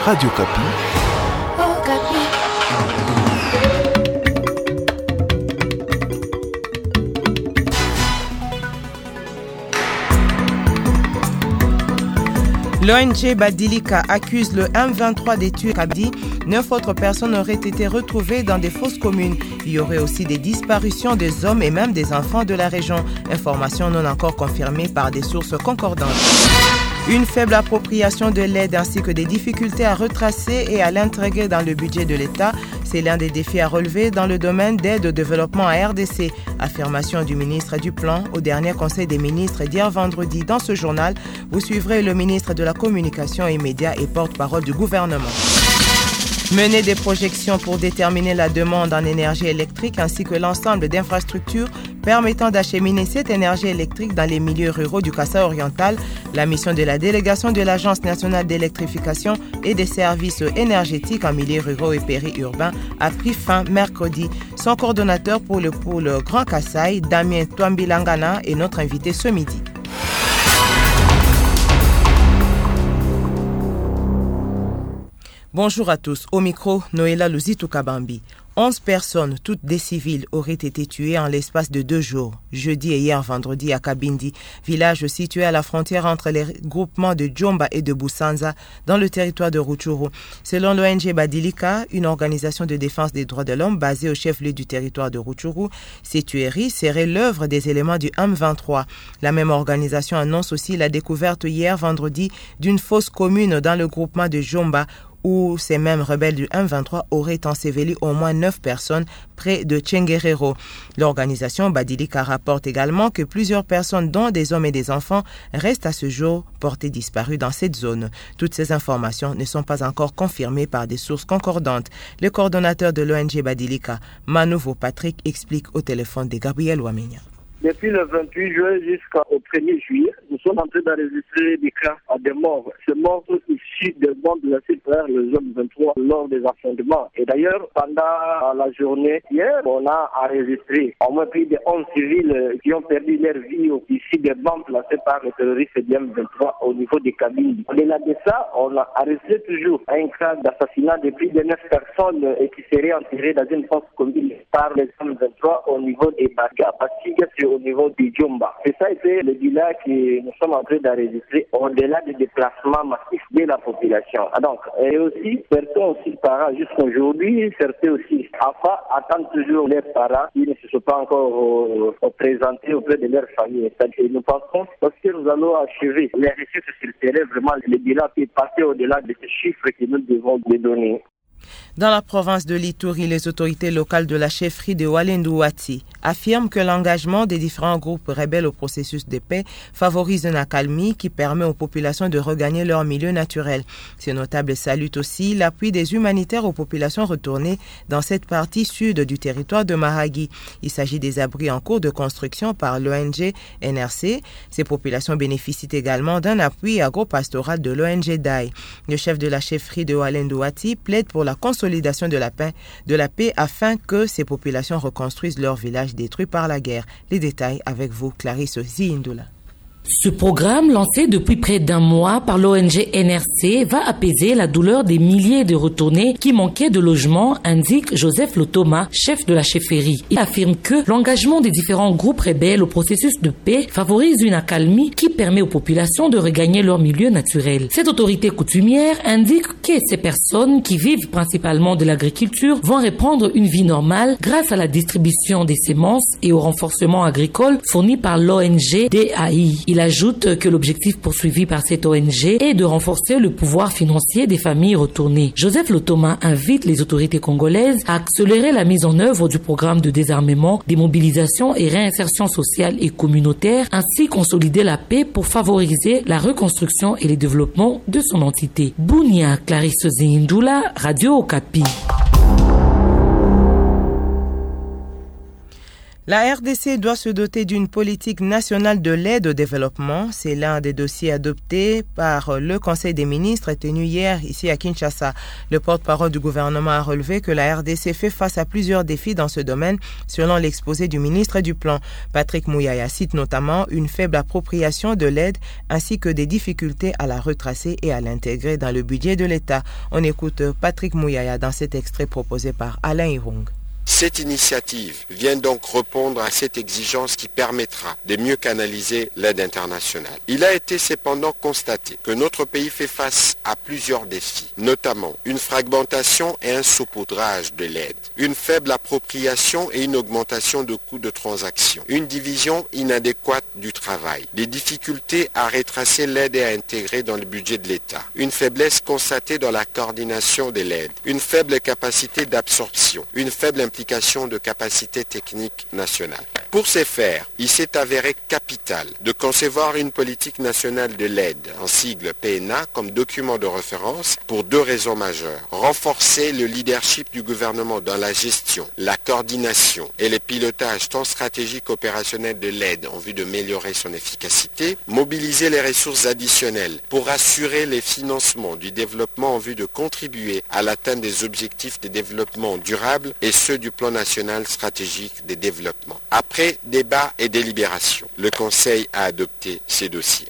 Radio Kapi. L'ONG Badilika accuse le M23 des tués Kabdi. 9 autres personnes auraient été retrouvées dans des fosses communes. Il y aurait aussi des disparitions des hommes et même des enfants de la région. Information non encore confirmée par des sources concordantes. Une faible appropriation de l'aide ainsi que des difficultés à retracer et à l'intégrer dans le budget de l'État, c'est l'un des défis à relever dans le domaine d'aide au développement à RDC. Affirmation du ministre du Plan au dernier Conseil des ministres d'hier vendredi. Dans ce journal, vous suivrez le ministre de la Communication et Médias et porte-parole du gouvernement. Mener des projections pour déterminer la demande en énergie électrique ainsi que l'ensemble d'infrastructures permettant d'acheminer cette énergie électrique dans les milieux ruraux du Kasaï oriental. La mission de la délégation de l'Agence nationale d'électrification et des services énergétiques en milieux ruraux et périurbains a pris fin mercredi. Son coordonnateur pour le pôle Grand Kasaï, Damien Twambilangana, est notre invité ce midi. Bonjour à tous. Au micro, Noéla Luzitou Kabambi. 11 personnes, toutes des civils, auraient été tuées en l'espace de 2 jours, jeudi et hier vendredi à Kabindi, village situé à la frontière entre les groupements de Djomba et de Boussanza, dans le territoire de Rutshuru. Selon l'ONG Badilika, une organisation de défense des droits de l'homme basée au chef-lieu du territoire de Rutshuru, ces tueries seraient l'œuvre des éléments du M23. La même organisation annonce aussi la découverte hier vendredi d'une fosse commune dans le groupement de Djomba, où ces mêmes rebelles du M23 auraient enseveli au moins 9 personnes près de Tchenguerero. L'organisation Badilika rapporte également que plusieurs personnes, dont des hommes et des enfants, restent à ce jour portées disparues dans cette zone. Toutes ces informations ne sont pas encore confirmées par des sources concordantes. Le coordonnateur de l'ONG Badilika, Manouvo Patrick, explique au téléphone de Gabriel Wamenya. Depuis le 28 juin jusqu'au 1er juillet, nous sommes en train d'enregistrer des cas à des morts. Ces morts sont issus des bombes laissées par le zone 23 lors des affrontements. Et d'ailleurs, pendant la journée hier, on a enregistré au moins plus de 11 civils qui ont perdu leur vie ici des bombes placées par les terroristes du M23 au niveau des cabines. Au-delà de ça, on a enregistré toujours un cas d'assassinat de plus de 9 personnes et qui seraient enterrées dans une fosse commune par les M23 au niveau des Baga, au niveau du Djomba. C'est ça été le bilan que nous sommes en train d'enregistrer au-delà des déplacements massifs de la population. Donc, et aussi, certains aussi parents jusqu'aujourd'hui, certains aussi enfants attendent toujours leurs parents qui ne se sont pas encore présentés auprès de leur famille. Et nous pensons, parce que nous allons achever les recherches sur le terrain, vraiment le bilan peut passer au-delà de ces chiffres que nous devons les donner. Dans la province de l'Ituri, les autorités locales de la chefferie de Walendu-Wati affirment que l'engagement des différents groupes rebelles au processus de paix favorise une accalmie qui permet aux populations de regagner leur milieu naturel. Ces notables saluent aussi l'appui des humanitaires aux populations retournées dans cette partie sud du territoire de Mahagi. Il s'agit des abris en cours de construction par l'ONG NRC. Ces populations bénéficient également d'un appui agropastoral de l'ONG DAI. Le chef de la chefferie de Walendu-Wati plaide pour la consolidation de la paix afin que ces populations reconstruisent leur village détruit par la guerre. Les détails avec vous, Clarisse Zindula. Ce programme, lancé depuis près d'un mois par l'ONG NRC, va apaiser la douleur des milliers de retournés qui manquaient de logement, indique Joseph Lotoma, chef de la chefferie. Il affirme que l'engagement des différents groupes rebelles au processus de paix favorise une accalmie qui permet aux populations de regagner leur milieu naturel. Cette autorité coutumière indique que ces personnes qui vivent principalement de l'agriculture vont reprendre une vie normale grâce à la distribution des semences et au renforcement agricole fourni par l'ONG DAI. Il ajoute que l'objectif poursuivi par cette ONG est de renforcer le pouvoir financier des familles retournées. Joseph Lotoma invite les autorités congolaises à accélérer la mise en œuvre du programme de désarmement, démobilisation et réinsertion sociale et communautaire, ainsi consolider la paix pour favoriser la reconstruction et le développement de son entité. Bounia, Clarisse Zindula, Radio Okapi. La RDC doit se doter d'une politique nationale de l'aide au développement. C'est l'un des dossiers adoptés par le Conseil des ministres tenu hier ici à Kinshasa. Le porte-parole du gouvernement a relevé que la RDC fait face à plusieurs défis dans ce domaine, selon l'exposé du ministre du Plan. Patrick Mouyaya cite notamment une faible appropriation de l'aide ainsi que des difficultés à la retracer et à l'intégrer dans le budget de l'État. On écoute Patrick Mouyaya dans cet extrait proposé par Alain Irung. Cette initiative vient donc répondre à cette exigence qui permettra de mieux canaliser l'aide internationale. Il a été cependant constaté que notre pays fait face à plusieurs défis, notamment une fragmentation et un saupoudrage de l'aide, une faible appropriation et une augmentation de coûts de transaction, une division inadéquate du travail, des difficultés à retracer l'aide et à intégrer dans le budget de l'État, une faiblesse constatée dans la coordination de l'aide, une faible capacité d'absorption, une faible implication de capacité technique nationale. Pour ce faire, il s'est avéré capital de concevoir une politique nationale de l'aide, en sigle PNA, comme document de référence pour deux raisons majeures. Renforcer le leadership du gouvernement dans la gestion, la coordination et le pilotage tant stratégique opérationnel de l'aide en vue d'améliorer son efficacité. Mobiliser les ressources additionnelles pour assurer les financements du développement en vue de contribuer à l'atteinte des objectifs de développement durable et ceux du plan national stratégique de développement. Après débat et délibération, le Conseil a adopté ces dossiers.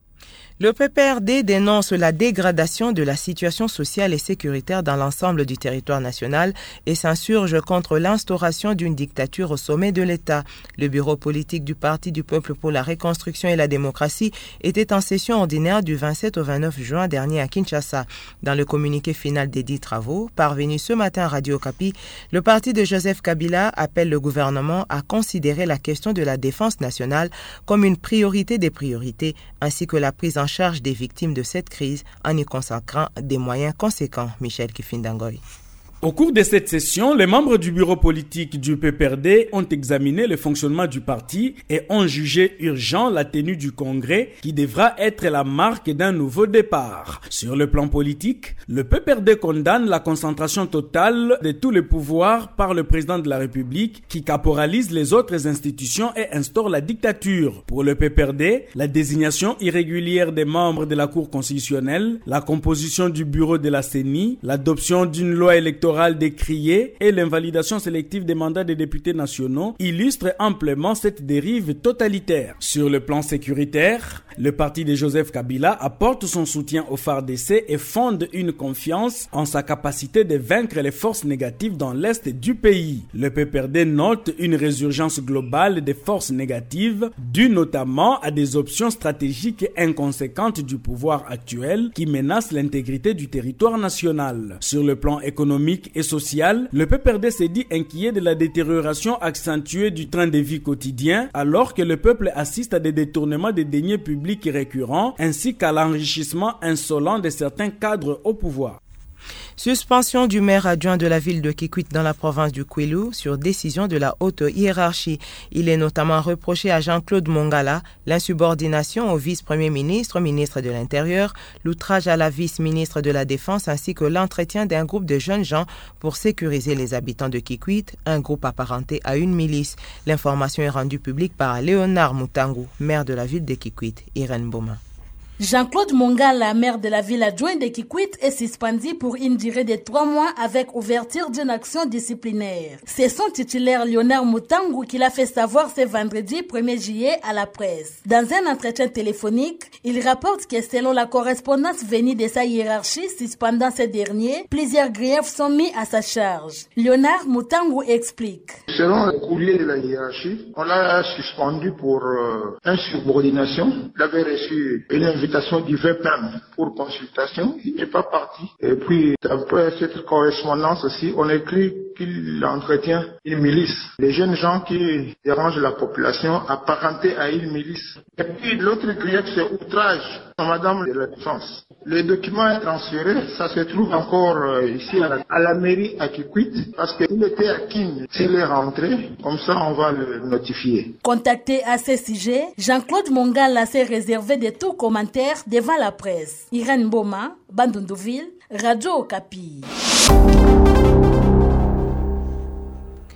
Le PPRD dénonce la dégradation de la situation sociale et sécuritaire dans l'ensemble du territoire national et s'insurge contre l'instauration d'une dictature au sommet de l'État. Le bureau politique du Parti du peuple pour la reconstruction et la démocratie était en session ordinaire du 27 au 29 juin dernier à Kinshasa. Dans le communiqué final des 10 travaux, parvenu ce matin à Radio Okapi, le parti de Joseph Kabila appelle le gouvernement à considérer la question de la défense nationale comme une priorité des priorités, ainsi que la prise en charge des victimes de cette crise en y consacrant des moyens conséquents. Michel Kifindangoy. Au cours de cette session, les membres du bureau politique du PPRD ont examiné le fonctionnement du parti et ont jugé urgent la tenue du congrès qui devra être la marque d'un nouveau départ. Sur le plan politique, le PPRD condamne la concentration totale de tous les pouvoirs par le président de la République qui caporalise les autres institutions et instaure la dictature. Pour le PPRD, la désignation irrégulière des membres de la Cour constitutionnelle, la composition du bureau de la CENI, l'adoption d'une loi électorale décriée et l'invalidation sélective des mandats des députés nationaux illustrent amplement cette dérive totalitaire. Sur le plan sécuritaire, le parti de Joseph Kabila apporte son soutien au FARDC et fonde une confiance en sa capacité de vaincre les forces négatives dans l'est du pays. Le PPRD note une résurgence globale des forces négatives due notamment à des options stratégiques inconséquentes du pouvoir actuel qui menacent l'intégrité du territoire national. Sur le plan économique et social, le PPRD s'est dit inquiet de la détérioration accentuée du train de vie quotidien alors que le peuple assiste à des détournements des deniers publics récurrents ainsi qu'à l'enrichissement insolent de certains cadres au pouvoir. Suspension du maire adjoint de la ville de Kikwit dans la province du Kwilu sur décision de la haute hiérarchie. Il est notamment reproché à Jean-Claude Mongala l'insubordination au vice-premier ministre, ministre de l'Intérieur, l'outrage à la vice-ministre de la Défense ainsi que l'entretien d'un groupe de jeunes gens pour sécuriser les habitants de Kikwit, un groupe apparenté à une milice. L'information est rendue publique par Léonard Mutangu, maire de la ville de Kikwit, Irène Boma. Jean-Claude Mongala, maire de la ville adjointe de Kikwit, est suspendu pour une durée de 3 mois avec ouverture d'une action disciplinaire. C'est son titulaire Léonard Mutangu qui l'a fait savoir ce vendredi 1er juillet à la presse. Dans un entretien téléphonique, il rapporte que selon la correspondance venue de sa hiérarchie suspendant ce dernier, plusieurs griefs sont mis à sa charge. Léonard Mutangu explique. Selon le courrier de la hiérarchie, on l'a suspendu pour insubordination. Il avait reçu une invitation du VPM pour consultation, il n'est pas parti. Et puis, après cette correspondance aussi, on écrit qu'il entretient une milice. Les jeunes gens qui dérangent la population apparentés à une milice. Et puis, l'autre grief, c'est outrage à Madame de la Défense. Le document est transféré, ça se trouve encore ici à la mairie à Kikwit, parce qu'il était à King. S'il est rentré, comme ça on va le notifier. Contacté à ce sujet, Jean-Claude Mongala s'est réservé de tout commentaire devant la presse. Irène Boma, Bandundouville, Radio Okapi.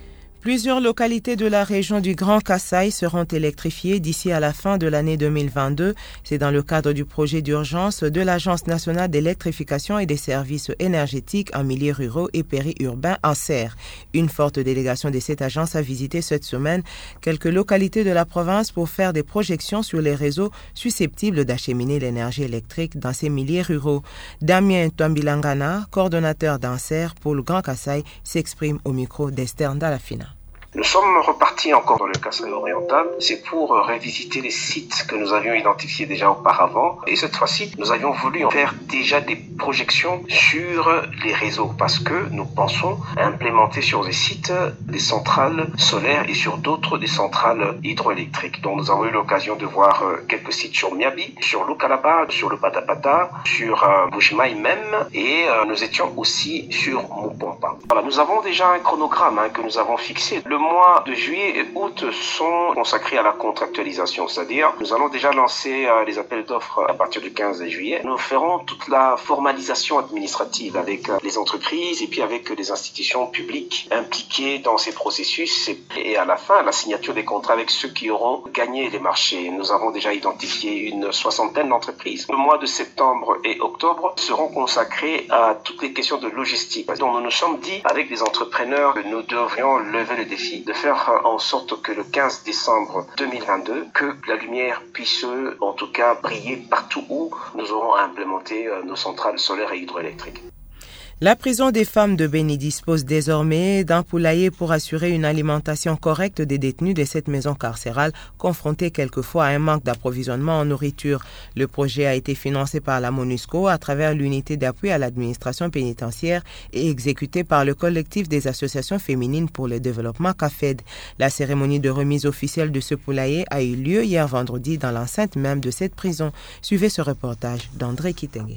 Plusieurs localités de la région du Grand Kasaï seront électrifiées d'ici à la fin de l'année 2022. C'est dans le cadre du projet d'urgence de l'Agence nationale d'électrification et des services énergétiques en milieux ruraux et périurbains ANSER. Une forte délégation de cette agence a visité cette semaine quelques localités de la province pour faire des projections sur les réseaux susceptibles d'acheminer l'énergie électrique dans ces milieux ruraux. Damien Twambilangana, coordonnateur d'ANSER pour le Grand Kasaï, s'exprime au micro d'Esther Ndalafina. Nous sommes repartis encore dans le Kasaï oriental. C'est pour revisiter les sites que nous avions identifiés déjà auparavant. Et cette fois-ci, nous avions voulu faire déjà des projections sur les réseaux parce que nous pensons implémenter sur des sites des centrales solaires et sur d'autres des centrales hydroélectriques. Donc nous avons eu l'occasion de voir quelques sites sur Miabi, sur Lukalaba, sur le Patapata, sur Bushmaï même et nous étions aussi sur Mupompa. Voilà, nous avons déjà un chronogramme que nous avons fixé. Le mois de juillet et août sont consacrés à la contractualisation, c'est-à-dire nous allons déjà lancer les appels d'offres à partir du 15 juillet. Nous ferons toute la formalisation administrative avec les entreprises et puis avec les institutions publiques impliquées dans ces processus et à la fin la signature des contrats avec ceux qui auront gagné les marchés. Nous avons déjà identifié une 60aine d'entreprises. Le mois de septembre et octobre seront consacrés à toutes les questions de logistique. Donc nous nous sommes dit avec les entrepreneurs que nous devrions lever le défi de faire en sorte que le 15 décembre 2022, que la lumière puisse en tout cas briller partout où nous aurons implémenté nos centrales solaires et hydroélectriques. La prison des femmes de Béni dispose désormais d'un poulailler pour assurer une alimentation correcte des détenus de cette maison carcérale, confrontée quelquefois à un manque d'approvisionnement en nourriture. Le projet a été financé par la MONUSCO à travers l'unité d'appui à l'administration pénitentiaire et exécuté par le collectif des associations féminines pour le développement CAFED. La cérémonie de remise officielle de ce poulailler a eu lieu hier vendredi dans l'enceinte même de cette prison. Suivez ce reportage d'André Kitenge.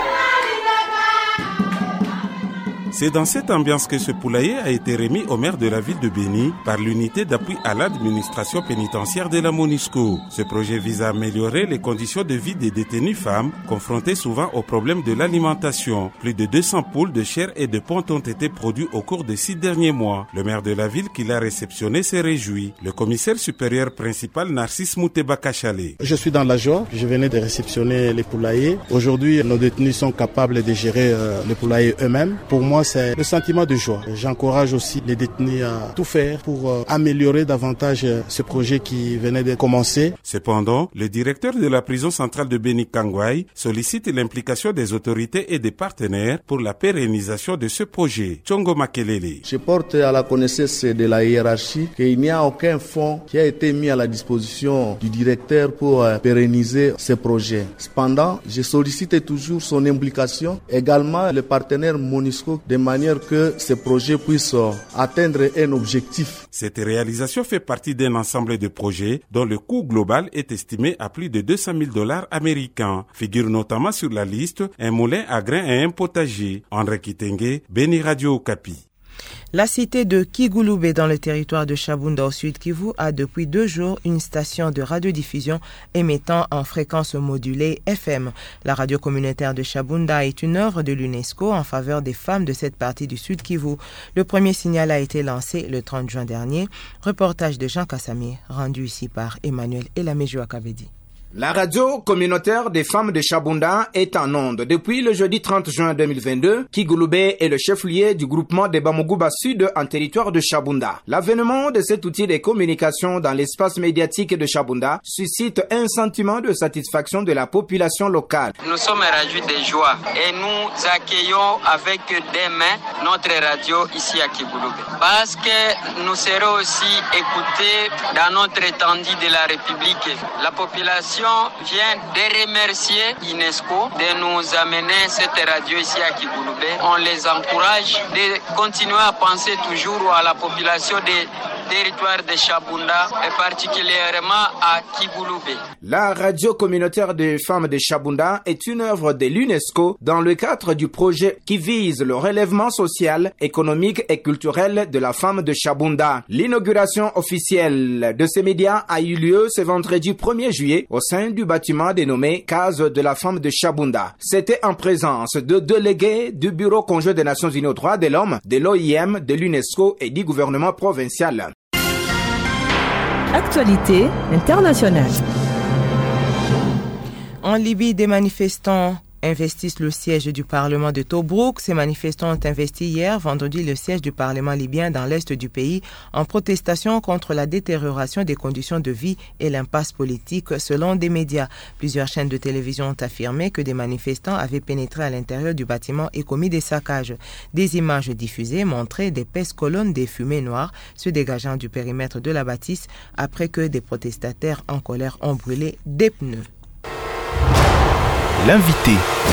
C'est dans cette ambiance que ce poulailler a été remis au maire de la ville de Béni par l'unité d'appui à l'administration pénitentiaire de la MONUSCO. Ce projet vise à améliorer les conditions de vie des détenues femmes confrontées souvent au problème de l'alimentation. Plus de 200 poules de chair et de ponte ont été produits au cours des 6 derniers mois. Le maire de la ville qui l'a réceptionné s'est réjoui. Le commissaire supérieur principal Narcisse Mouteba Kachale. Je suis dans la joie. Je venais de réceptionner les poulaillers. Aujourd'hui, nos détenus sont capables de gérer les poulaillers eux-mêmes. Pour moi, c'est le sentiment de joie. J'encourage aussi les détenus à tout faire pour améliorer davantage ce projet qui venait de commencer. Cependant, le directeur de la prison centrale de Béni Kangwai sollicite l'implication des autorités et des partenaires pour la pérennisation de ce projet. Tchongo Makelele. Je porte à la connaissance de la hiérarchie qu'il n'y a aucun fonds qui a été mis à la disposition du directeur pour pérenniser ce projet. Cependant, je sollicite toujours son implication, également le partenaire MONUSCO, de manière que ce projet puisse atteindre un objectif. Cette réalisation fait partie d'un ensemble de projets dont le coût global est estimé à plus de $200,000 américains. Figure notamment sur la liste un moulin à grains et un potager. André Kitenge, Béni Radio Okapi. La cité de Kigouloubé dans le territoire de Chabunda au sud Kivu a depuis 2 jours une station de radiodiffusion émettant en fréquence modulée FM. La radio communautaire de Chabunda est une œuvre de l'UNESCO en faveur des femmes de cette partie du sud Kivu. Le premier signal a été lancé le 30 juin dernier. Reportage de Jean Kassamé, rendu ici par Emmanuel Elamejo Akabedi. La radio communautaire des femmes de Chabunda est en onde depuis le jeudi 30 juin 2022. Kigouloubé est le chef-lieu du groupement de Bamugouba Sud en territoire de Chabunda. L'avènement de cet outil de communication dans l'espace médiatique de Chabunda suscite un sentiment de satisfaction de la population locale. Nous sommes ravis de joie et nous accueillons avec des mains notre radio ici à Kigouloubé. Parce que nous serons aussi écoutés dans notre étendue de la République. La population vient de remercier UNESCO de nous amener cette radio ici à Kigouloubé. On les encourage de continuer à penser toujours à la population de territoire de Chabunda et particulièrement à Kibouloubé. La radio communautaire des femmes de Chabunda est une œuvre de l'UNESCO dans le cadre du projet qui vise le relèvement social, économique et culturel de la femme de Chabunda. L'inauguration officielle de ces médias a eu lieu ce vendredi 1er juillet au sein du bâtiment dénommé Case de la femme de Chabunda. C'était en présence de délégués du Bureau conjoint des Nations Unies aux droits de l'homme, de l'OIM, de l'UNESCO et du gouvernement provincial. Actualité internationale. En Libye, des manifestants investissent le siège du Parlement de Tobrouk. Ces manifestants ont investi hier, vendredi, le siège du Parlement libyen dans l'est du pays en protestation contre la détérioration des conditions de vie et l'impasse politique, selon des médias. Plusieurs chaînes de télévision ont affirmé que des manifestants avaient pénétré à l'intérieur du bâtiment et commis des saccages. Des images diffusées montraient d'épaisses colonnes de fumée noire se dégageant du périmètre de la bâtisse après que des protestataires en colère ont brûlé des pneus. L'invité.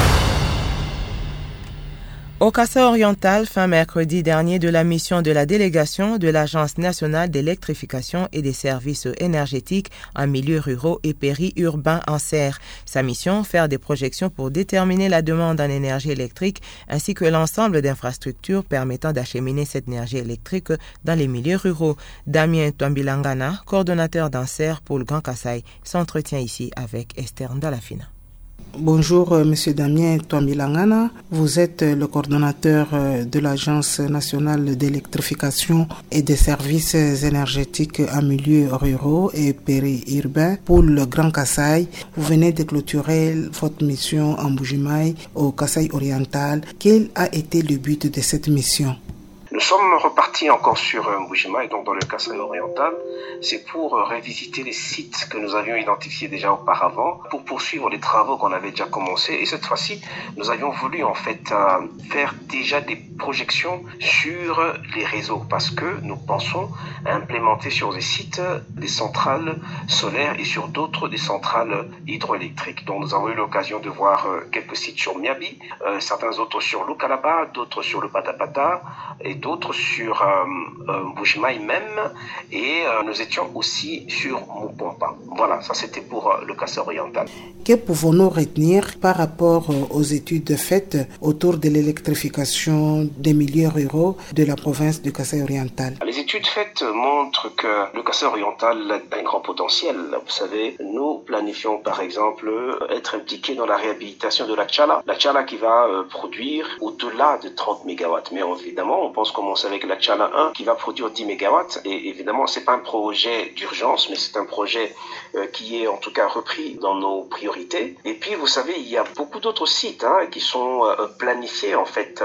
Au Kasaï-Oriental, fin mercredi dernier, de la mission de la délégation de l'Agence nationale d'électrification et des services énergétiques en milieux ruraux et périurbains en serre. Sa mission, faire des projections pour déterminer la demande en énergie électrique ainsi que l'ensemble d'infrastructures permettant d'acheminer cette énergie électrique dans les milieux ruraux. Damien Twambilangana, coordonnateur d'Anser pour le Grand Kasaï, s'entretient ici avec Esther Ndalafina. Bonjour, Monsieur Damien Twambilangana. Vous êtes le coordonnateur de l'Agence nationale d'électrification et des services énergétiques en milieux ruraux et périurbains pour le Grand Kasaï. Vous venez de clôturer votre mission en Mbuji-Mayi au Kasaï-Oriental. Quel a été le but de cette mission? Nous sommes repartis encore sur Mbuji-Mayi, donc dans le Kasaï-Oriental. C'est pour revisiter les sites que nous avions identifiés déjà auparavant, pour poursuivre les travaux qu'on avait déjà commencés. Et cette fois-ci, nous avions voulu en fait faire déjà des projections sur les réseaux, parce que nous pensons à implémenter sur des sites des centrales solaires et sur d'autres des centrales hydroélectriques. Donc nous avons eu l'occasion de voir quelques sites sur Miabi, certains autres sur Lukalaba, d'autres sur le Patapata et d'autres sur Mbuji-Mayi même, et nous étions aussi sur Mupompa. Voilà, ça c'était pour le Kasaï-Oriental. Que pouvons-nous retenir par rapport aux études faites autour de l'électrification des milieux ruraux de la province du Kasaï-Oriental? Les études faites montrent que le Kasaï-Oriental a un grand potentiel. Vous savez, nous planifions par exemple être impliqués dans la réhabilitation de la Tchala qui va produire au-delà de 30 MW. Mais évidemment, on pense commencer avec la Tchala 1 qui va produire 10 MW. Et évidemment, c'est pas un projet d'urgence, mais c'est un projet qui est en tout cas repris dans nos priorités. Et puis, vous savez, il y a beaucoup d'autres sites qui sont planifiés en fait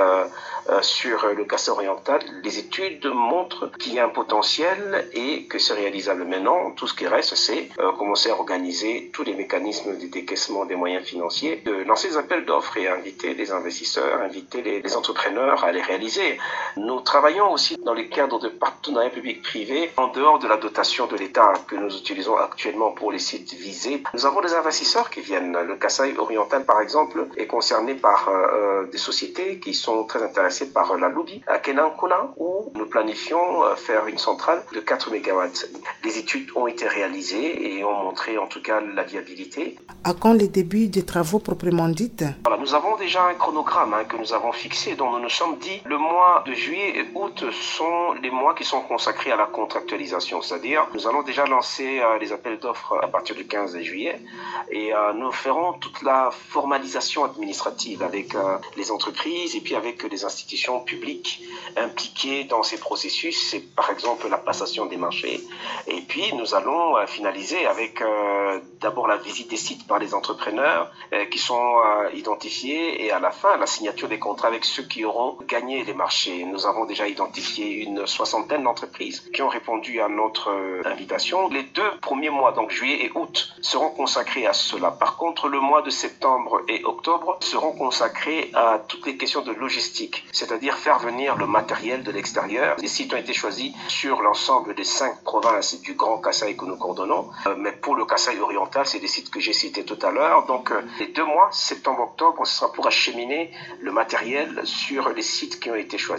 sur le Kasaï-Oriental. Les études montrent qu'il y a un potentiel et que c'est réalisable. Maintenant, tout ce qui reste, c'est commencer à organiser tous les mécanismes de décaissement des moyens financiers, de lancer des appels d'offres et inviter les investisseurs, inviter les entrepreneurs à les réaliser. Nous travaillons aussi dans le cadre de partenariats publics-privés en dehors de la dotation de l'État que nous utilisons actuellement pour les sites visés. Nous avons des investisseurs qui viennent. Le Kasaï-Oriental, par exemple, est concerné par des sociétés qui sont très intéressées par la Loubi à Kenankuna, où nous planifions faire une centrale de 4 MW. Les études ont été réalisées et ont montré en tout cas la viabilité. À quand les débuts des travaux proprement dits? Voilà, nous avons déjà un chronogramme que nous avons fixé, dont nous nous sommes dit le mois de juillet et août sont les mois qui sont consacrés à la contractualisation, c'est-à-dire nous allons déjà lancer les appels d'offres à partir du 15 juillet et nous ferons toute la formalisation administrative avec les entreprises et puis avec les institutions publiques impliquées dans ces processus. C'est par exemple la passation des marchés. Et puis nous allons finaliser avec d'abord la visite des sites par les entrepreneurs qui sont identifiés et à la fin la signature des contrats avec ceux qui auront gagné les marchés. Nous avons déjà identifié une 60aine d'entreprises qui ont répondu à notre invitation. Les 2 premiers mois, donc juillet et août, seront consacrés à cela. Par contre, le mois de septembre et octobre seront consacrés à toutes les questions de logistique, c'est-à-dire faire venir le matériel de l'extérieur. Les sites ont été choisis sur l'ensemble des 5 provinces du Grand Kasaï que nous coordonnons, mais pour le Kasaï-Oriental, c'est des sites que j'ai cités tout à l'heure. Donc les 2 mois, septembre-octobre, ce sera pour acheminer le matériel sur les sites qui ont été choisis. Alors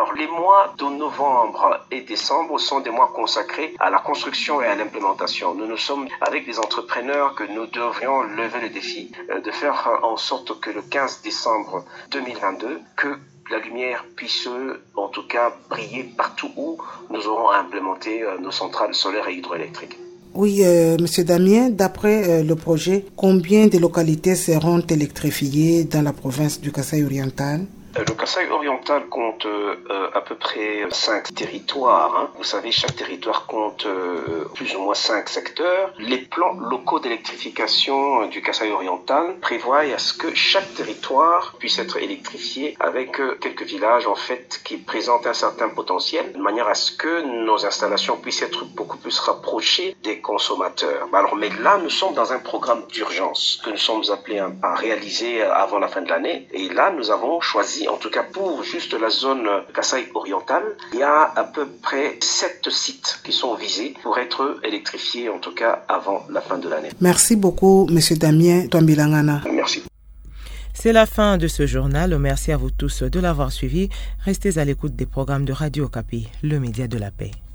Alors, les mois de novembre et décembre sont des mois consacrés à la construction et à l'implémentation. Nous sommes avec des entrepreneurs que nous devrions lever le défi de faire en sorte que le 15 décembre 2022, que la lumière puisse en tout cas briller partout où nous aurons implémenté nos centrales solaires et hydroélectriques. Oui, Monsieur Damien, d'après le projet, combien de localités seront électrifiées dans la province du Kasaï oriental? Le Kasaï oriental compte à peu près 5 territoires. Vous savez, chaque territoire compte plus ou moins 5 secteurs. Les plans locaux d'électrification du Kasaï oriental prévoient à ce que chaque territoire puisse être électrifié avec quelques villages en fait qui présentent un certain potentiel, de manière à ce que nos installations puissent être beaucoup plus rapprochées des consommateurs. Alors, mais là, nous sommes dans un programme d'urgence que nous sommes appelés à réaliser avant la fin de l'année. Et là, nous avons choisi, en tout cas pour juste la zone Kasaï orientale, il y a à peu près 7 sites qui sont visés pour être électrifiés, en tout cas avant la fin de l'année. Merci beaucoup, Monsieur Damien Twambilangana. Merci. C'est la fin de ce journal. Merci à vous tous de l'avoir suivi. Restez à l'écoute des programmes de Radio Okapi, le média de la paix.